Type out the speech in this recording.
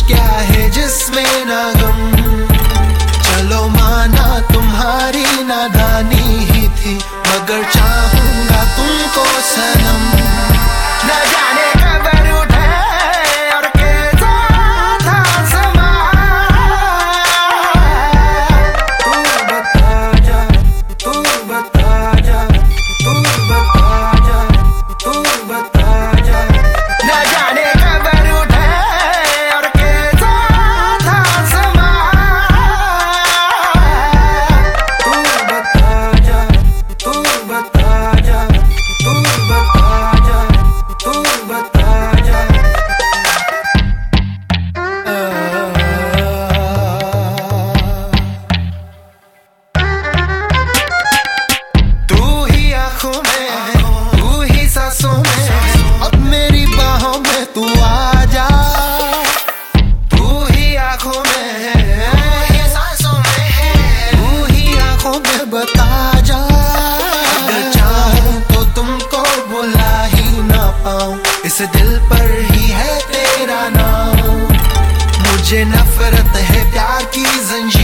क्या है जिसमें ना गम। चलो माना तुम्हारी नादानी ही थी, मगर चाहूंगा तुमको सनम। न जाने कबर उठे और कैसा था समा, तू बता जा, तू बता जा, तू बता जा, तू बता जा। न जाने कबर उठे और कैसा था समा, तू बता जा, तू बता जा, तू बता जा, तू बता जा। तू ही आँखों में, तू ही सांसों में, अब मेरी बाहों में तू आ जा। तू ही आँखों में, तू ही सांसों में, तू ही आँखों में बता जा। अगर चाहूं तो तुमको बुला ही ना पाऊं, इस दिल पर ही है तेरा नाम। मुझे नफरत है प्यार की जंजीर